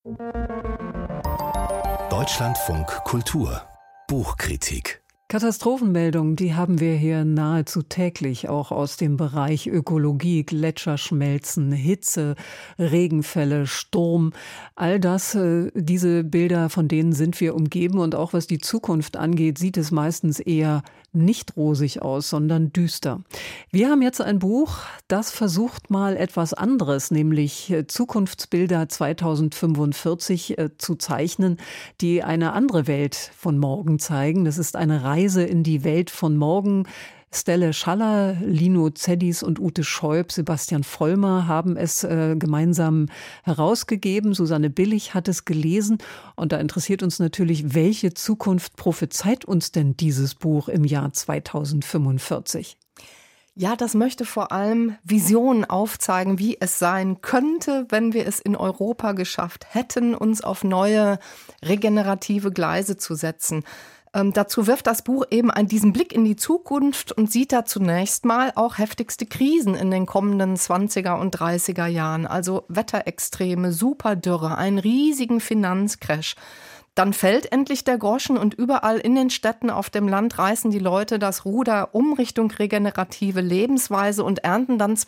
Deutschlandfunk Kultur Buchkritik. Katastrophenmeldungen, die haben wir hier nahezu täglich, auch aus dem Bereich Ökologie, Gletscherschmelzen, Hitze, Regenfälle, Sturm. All das, diese Bilder, von denen sind wir umgeben. Und auch was die Zukunft angeht, sieht es meistens eher nicht rosig aus, sondern düster. Wir haben jetzt ein Buch, das versucht mal etwas anderes, nämlich Zukunftsbilder 2045 zu zeichnen, die eine andere Welt von morgen zeigen. Das ist eine Reise in die Welt von morgen. Stelle Schaller, Lino Zedis und Ute Scheub, Sebastian Vollmer haben es gemeinsam herausgegeben. Susanne Billig hat es gelesen. Und da interessiert uns natürlich, welche Zukunft prophezeit uns denn dieses Buch im Jahr 2045? Ja, das möchte vor allem Visionen aufzeigen, wie es sein könnte, wenn wir es in Europa geschafft hätten, uns auf neue regenerative Gleise zu setzen. Dazu wirft das Buch eben diesen Blick in die Zukunft und sieht da zunächst mal auch heftigste Krisen in den kommenden 20er und 30er Jahren. Also Wetterextreme, Superdürre, einen riesigen Finanzcrash. Dann fällt endlich der Groschen und überall in den Städten auf dem Land reißen die Leute das Ruder um Richtung regenerative Lebensweise und ernten dann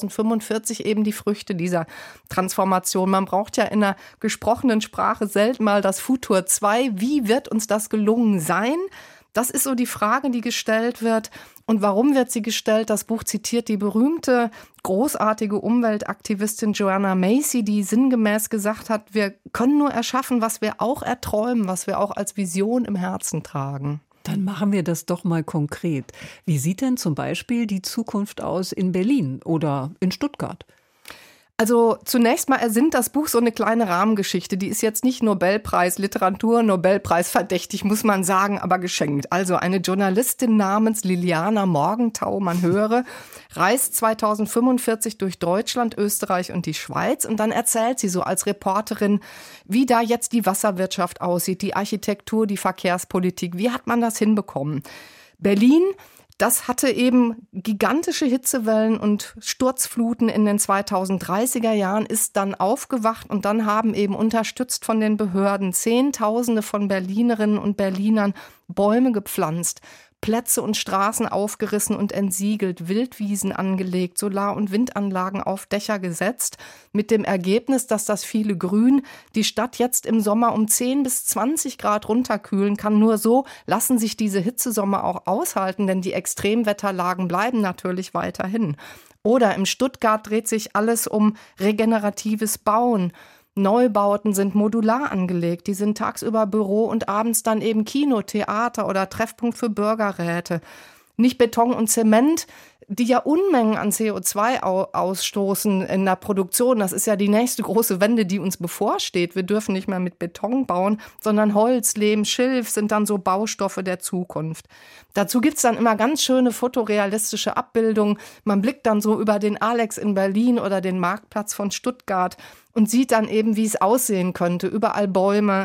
2045 eben die Früchte dieser Transformation. Man braucht ja in der gesprochenen Sprache selten mal das Futur 2. Wie wird uns das gelungen sein? Das ist so die Frage, die gestellt wird. Und warum wird sie gestellt? Das Buch zitiert die berühmte, großartige Umweltaktivistin Joanna Macy, die sinngemäß gesagt hat, wir können nur erschaffen, was wir auch erträumen, was wir auch als Vision im Herzen tragen. Dann machen wir das doch mal konkret. Wie sieht denn zum Beispiel die Zukunft aus in Berlin oder in Stuttgart? Also zunächst mal ersinnt das Buch so eine kleine Rahmengeschichte. Die ist jetzt nicht Nobelpreis Literatur, Nobelpreis verdächtig, muss man sagen, aber geschenkt. Also eine Journalistin namens Liliana Morgenthau, man höre, reist 2045 durch Deutschland, Österreich und die Schweiz. Und dann erzählt sie so als Reporterin, wie da jetzt die Wasserwirtschaft aussieht, die Architektur, die Verkehrspolitik. Wie hat man das hinbekommen? Berlin, das hatte eben gigantische Hitzewellen und Sturzfluten in den 2030er Jahren, ist dann aufgewacht und dann haben eben unterstützt von den Behörden Zehntausende von Berlinerinnen und Berlinern Bäume gepflanzt, Plätze und Straßen aufgerissen und entsiegelt, Wildwiesen angelegt, Solar- und Windanlagen auf Dächer gesetzt, mit dem Ergebnis, dass das viele Grün die Stadt jetzt im Sommer um 10 bis 20 Grad runterkühlen kann. Nur so lassen sich diese Hitzesommer auch aushalten, denn die Extremwetterlagen bleiben natürlich weiterhin. Oder in Stuttgart dreht sich alles um regeneratives Bauen. Neubauten sind modular angelegt, die sind tagsüber Büro und abends dann eben Kino, Theater oder Treffpunkt für Bürgerräte. Nicht Beton und Zement, die ja Unmengen an CO2 ausstoßen in der Produktion. Das ist ja die nächste große Wende, die uns bevorsteht. Wir dürfen nicht mehr mit Beton bauen, sondern Holz, Lehm, Schilf sind dann so Baustoffe der Zukunft. Dazu gibt's dann immer ganz schöne fotorealistische Abbildungen. Man blickt dann so über den Alex in Berlin oder den Marktplatz von Stuttgart und sieht dann eben, wie es aussehen könnte. Überall Bäume,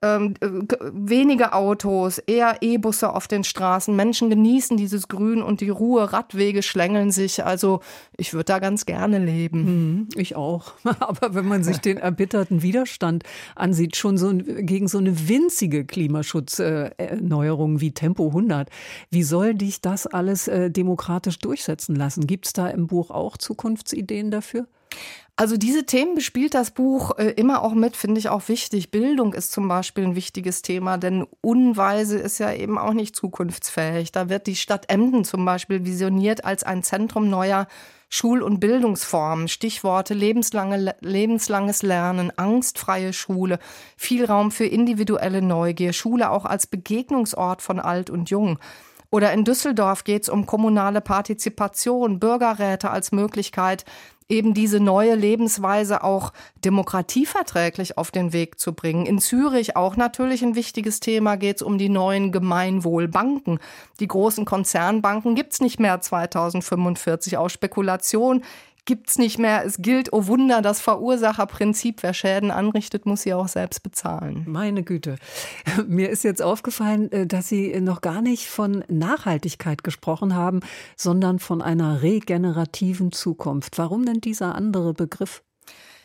wenige Autos, eher E-Busse auf den Straßen. Menschen genießen dieses Grün und die Ruhe, Radwege schlängeln sich. Also ich würde da ganz gerne leben. Ich auch. Aber wenn man sich den erbitterten Widerstand ansieht, schon so gegen so eine winzige Klimaschutzerneuerung wie Tempo 100, wie soll dich das alles demokratisch durchsetzen lassen? Gibt es da im Buch auch Zukunftsideen dafür? Also diese Themen bespielt das Buch immer auch mit, finde ich auch wichtig. Bildung ist zum Beispiel ein wichtiges Thema, denn Unweise ist ja eben auch nicht zukunftsfähig. Da wird die Stadt Emden zum Beispiel visioniert als ein Zentrum neuer Schul- und Bildungsformen. Stichworte lebenslanges Lernen, angstfreie Schule, viel Raum für individuelle Neugier, Schule auch als Begegnungsort von Alt und Jung. Oder in Düsseldorf geht es um kommunale Partizipation, Bürgerräte als Möglichkeit, eben diese neue Lebensweise auch demokratieverträglich auf den Weg zu bringen. In Zürich auch natürlich ein wichtiges Thema, geht es um die neuen Gemeinwohlbanken. Die großen Konzernbanken gibt's nicht mehr 2045, aus Spekulation gibt's nicht mehr. Es gilt, oh Wunder, das Verursacherprinzip. Wer Schäden anrichtet, muss sie auch selbst bezahlen. Meine Güte. Mir ist jetzt aufgefallen, dass Sie noch gar nicht von Nachhaltigkeit gesprochen haben, sondern von einer regenerativen Zukunft. Warum denn dieser andere Begriff?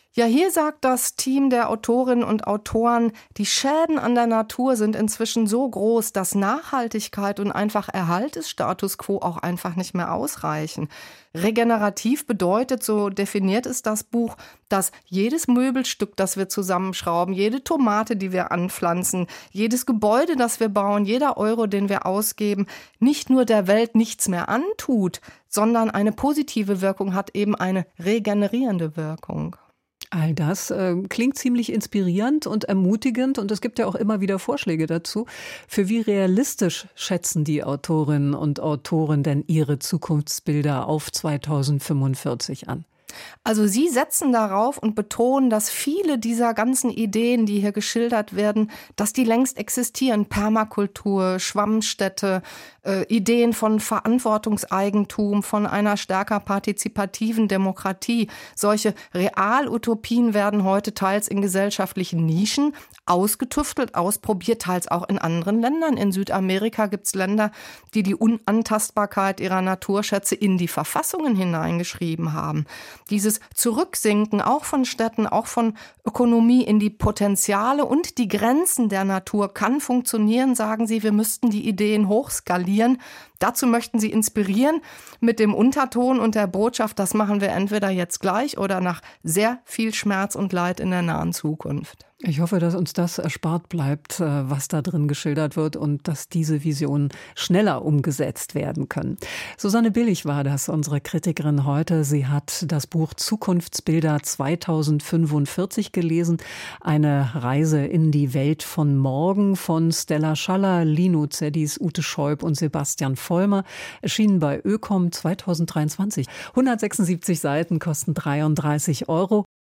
Ja, hier sagt das Team der Autorinnen und Autoren, die Schäden an der Natur sind inzwischen so groß, dass Nachhaltigkeit und einfach Erhalt des Status quo auch einfach nicht mehr ausreichen. Regenerativ bedeutet, so definiert es das Buch, dass jedes Möbelstück, das wir zusammenschrauben, jede Tomate, die wir anpflanzen, jedes Gebäude, das wir bauen, jeder Euro, den wir ausgeben, nicht nur der Welt nichts mehr antut, sondern eine positive Wirkung hat, eben eine regenerierende Wirkung. All das klingt ziemlich inspirierend und ermutigend und es gibt ja auch immer wieder Vorschläge dazu. Für wie realistisch schätzen die Autorinnen und Autoren denn ihre Zukunftsbilder auf 2045 an? Also Sie setzen darauf und betonen, dass viele dieser ganzen Ideen, die hier geschildert werden, dass die längst existieren. Permakultur, Schwammstädte, Ideen von Verantwortungseigentum, von einer stärker partizipativen Demokratie. Solche Realutopien werden heute teils in gesellschaftlichen Nischen ausgetüftelt, ausprobiert, teils auch in anderen Ländern. In Südamerika gibt es Länder, die die Unantastbarkeit ihrer Naturschätze in die Verfassungen hineingeschrieben haben. Dieses Zurücksinken auch von Städten, auch von Ökonomie in die Potenziale und die Grenzen der Natur kann funktionieren, sagen sie. Wir müssten die Ideen hochskalieren. Dazu möchten sie inspirieren mit dem Unterton und der Botschaft, das machen wir entweder jetzt gleich oder nach sehr viel Schmerz und Leid in der nahen Zukunft. Ich hoffe, dass uns das erspart bleibt, was da drin geschildert wird und dass diese Visionen schneller umgesetzt werden können. Susanne Billig war das, unsere Kritikerin heute. Sie hat das Buch Zukunftsbilder 2045 gelesen. Eine Reise in die Welt von morgen von Stella Schaller, Lino Zedis, Ute Scheub und Sebastian Vollmer. Erschienen bei Ökom 2023. 176 Seiten kosten 33 €.